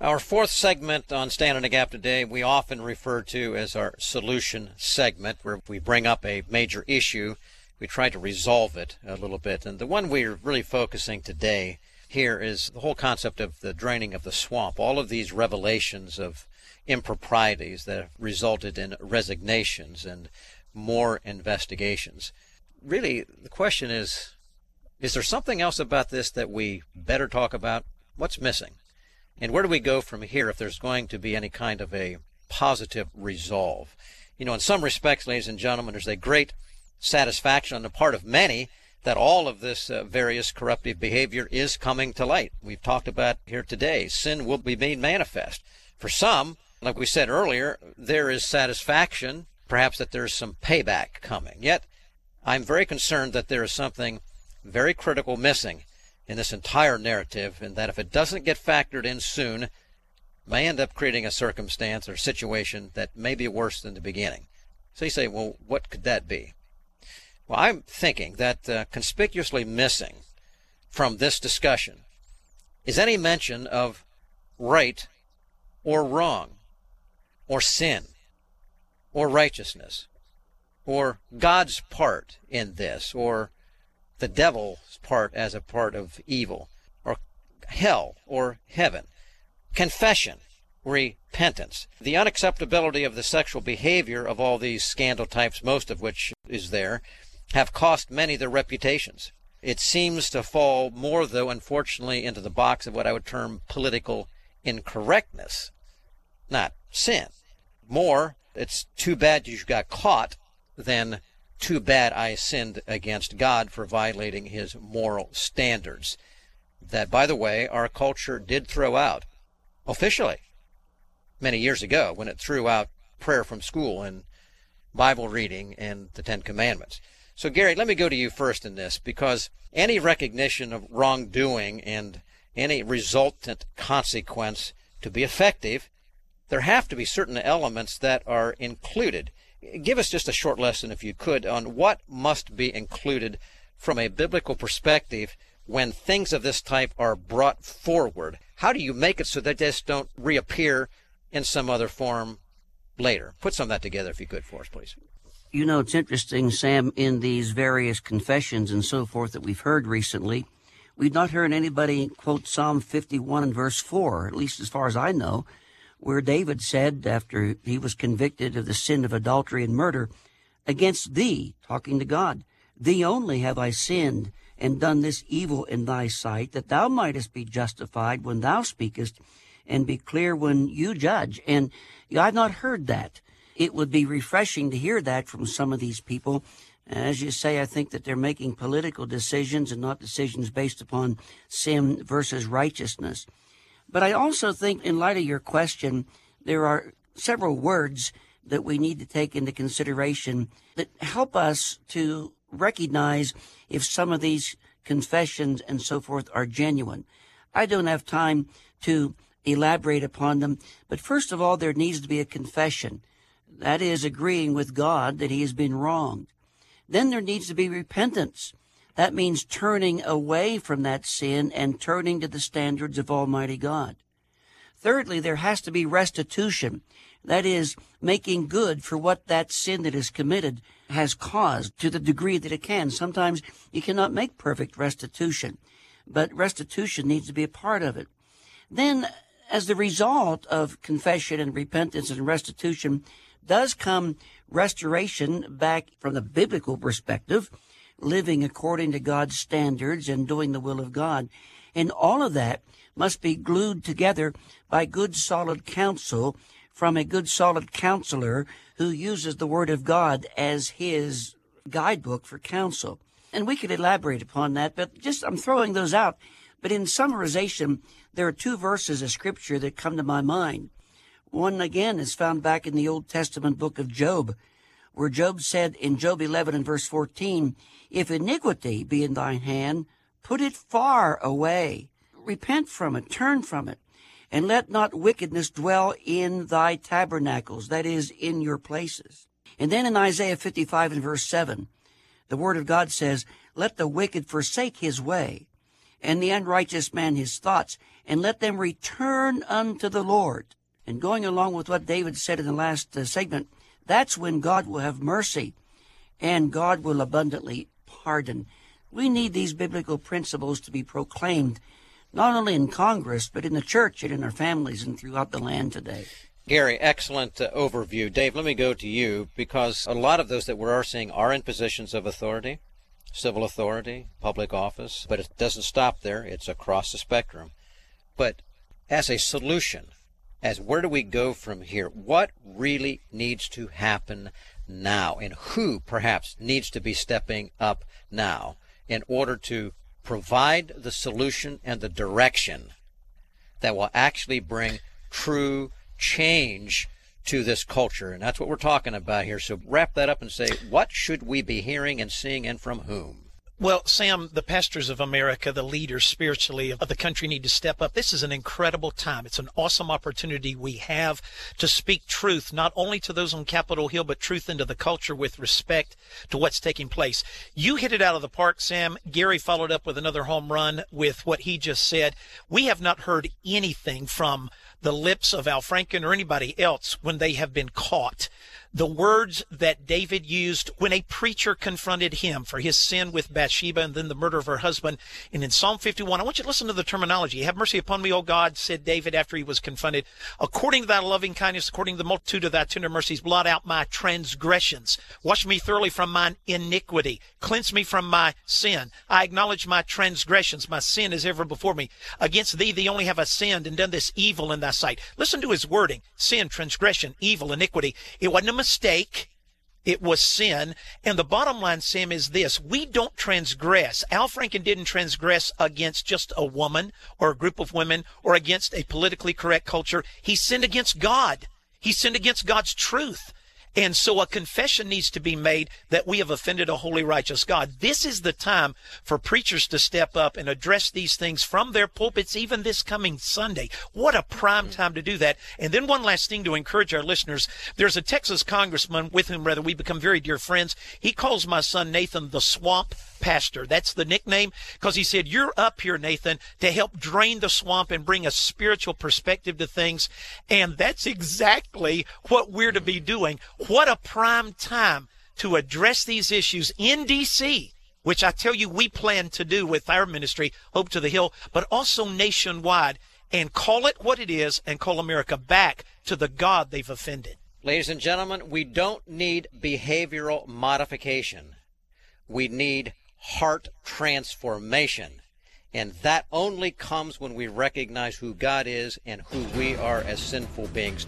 Our fourth segment on Stand in the Gap today, we often refer to as our solution segment, where we bring up a major issue, we try to resolve it a little bit. And the one we're really focusing today here is the whole concept of the draining of the swamp, all of these revelations of improprieties that have resulted in resignations and more investigations. Really, the question is there something else about this that we better talk about? What's missing? And where do we go from here if there's going to be any kind of a positive resolve? You know, in some respects, ladies and gentlemen, there's a great satisfaction on the part of many that all of this various corruptive behavior is coming to light. We've talked about here today, sin will be made manifest. For some, like we said earlier, there is satisfaction, perhaps that there's some payback coming. Yet, I'm very concerned that there is something very critical missing in this entire narrative, and that if it doesn't get factored in soon, may end up creating a circumstance or situation that may be worse than the beginning. So you say, well, what could that be? Well, I'm thinking that conspicuously missing from this discussion is any mention of right or wrong, or sin, or righteousness, or God's part in this, or the devil's part as a part of evil, or hell or heaven, confession, repentance, the unacceptability of the sexual behavior of all these scandal types, most of which is there, have cost many their reputations. It seems to fall more, though, unfortunately, into the box of what I would term political incorrectness, not sin. More, it's too bad you got caught than too bad I sinned against God for violating his moral standards. That, by the way, our culture did throw out officially many years ago when it threw out prayer from school and Bible reading and the Ten Commandments. So, Gary, let me go to you first in this, because any recognition of wrongdoing and any resultant consequence to be effective, there have to be certain elements that are included. Give us just a short lesson, if you could, on what must be included from a biblical perspective when things of this type are brought forward. How do you make it so that they just don't reappear in some other form later? Put some of that together, if you could, for us, please. You know, it's interesting, Sam, in these various confessions and so forth that we've heard recently, we've not heard anybody quote Psalm 51 and verse 4, at least as far as I know, where David said, after he was convicted of the sin of adultery and murder, against thee, talking to God, thee only have I sinned and done this evil in thy sight, that thou mightest be justified when thou speakest and be clear when you judge. And I've not heard that. It would be refreshing to hear that from some of these people. As you say, I think that they're making political decisions and not decisions based upon sin versus righteousness. But I also think, in light of your question, there are several words that we need to take into consideration that help us to recognize if some of these confessions and so forth are genuine. I don't have time to elaborate upon them, but first of all, there needs to be a confession. That is, agreeing with God that he has been wronged. Then there needs to be repentance. That means turning away from that sin and turning to the standards of Almighty God. Thirdly, there has to be restitution. That is, making good for what that sin that is committed has caused to the degree that it can. Sometimes you cannot make perfect restitution, but restitution needs to be a part of it. Then, as the result of confession and repentance and restitution, does come restoration back from the biblical perspective, living according to God's standards and doing the will of God. And all of that must be glued together by good, solid counsel from a good, solid counselor who uses the Word of God as his guidebook for counsel. And we could elaborate upon that, but just I'm throwing those out. But in summarization, there are two verses of Scripture that come to my mind. One, again, is found back in the Old Testament book of Job, where Job said in Job 11 and verse 14, if iniquity be in thine hand, put it far away. Repent from it, turn from it, and let not wickedness dwell in thy tabernacles, that is, in your places. And then in Isaiah 55 and verse 7, the Word of God says, let the wicked forsake his way, and the unrighteous man his thoughts, and let them return unto the Lord. And going along with what David said in the last segment, that's when God will have mercy and God will abundantly pardon. We need these biblical principles to be proclaimed not only in Congress, but in the church and in our families and throughout the land today. Gary, excellent overview. Dave, let me go to you, because a lot of those that we are seeing are in positions of authority, civil authority, public office, but it doesn't stop there. It's across the spectrum. But as a solution, as where do we go from here? What really needs to happen now, and who perhaps needs to be stepping up now in order to provide the solution and the direction that will actually bring true change to this culture? And that's what we're talking about here. So wrap that up and say, what should we be hearing and seeing, and from whom? Well, Sam, the pastors of America, the leaders spiritually of the country, need to step up. This is an incredible time. It's an awesome opportunity we have to speak truth, not only to those on Capitol Hill, but truth into the culture with respect to what's taking place. You hit it out of the park, Sam. Gary followed up with another home run with what he just said. We have not heard anything from the lips of Al Franken or anybody else when they have been caught. The words that David used when a preacher confronted him for his sin with Bathsheba and then the murder of her husband. And in Psalm 51, I want you to listen to the terminology. Have mercy upon me, O God, said David after he was confronted. According to thy loving kindness, according to the multitude of thy tender mercies, blot out my transgressions. Wash me thoroughly from mine iniquity. Cleanse me from my sin. I acknowledge my transgressions. My sin is ever before me. Against thee only have I sinned and done this evil in thy sight. Listen to his wording. Sin, transgression, evil, iniquity. It wasn't a mistake. It was sin. And the bottom line, Sam, is this. We don't transgress. Al Franken didn't transgress against just a woman or a group of women or against a politically correct culture. He sinned against God. He sinned against God's truth. And so a confession needs to be made that we have offended a holy, righteous God. This is the time for preachers to step up and address these things from their pulpits, even this coming Sunday. What a prime time to do that. And then one last thing to encourage our listeners. There's a Texas congressman with whom, rather, we become very dear friends. He calls my son Nathan the Swamp Pastor. That's the nickname, because he said, you're up here, Nathan, to help drain the swamp and bring a spiritual perspective to things. And that's exactly what we're to be doing. What a prime time to address these issues in D.C., which I tell you we plan to do with our ministry, Hope to the Hill, but also nationwide, and call it what it is and call America back to the God they've offended. Ladies and gentlemen, we don't need behavioral modification. We need heart transformation. And that only comes when we recognize who God is and who we are as sinful beings.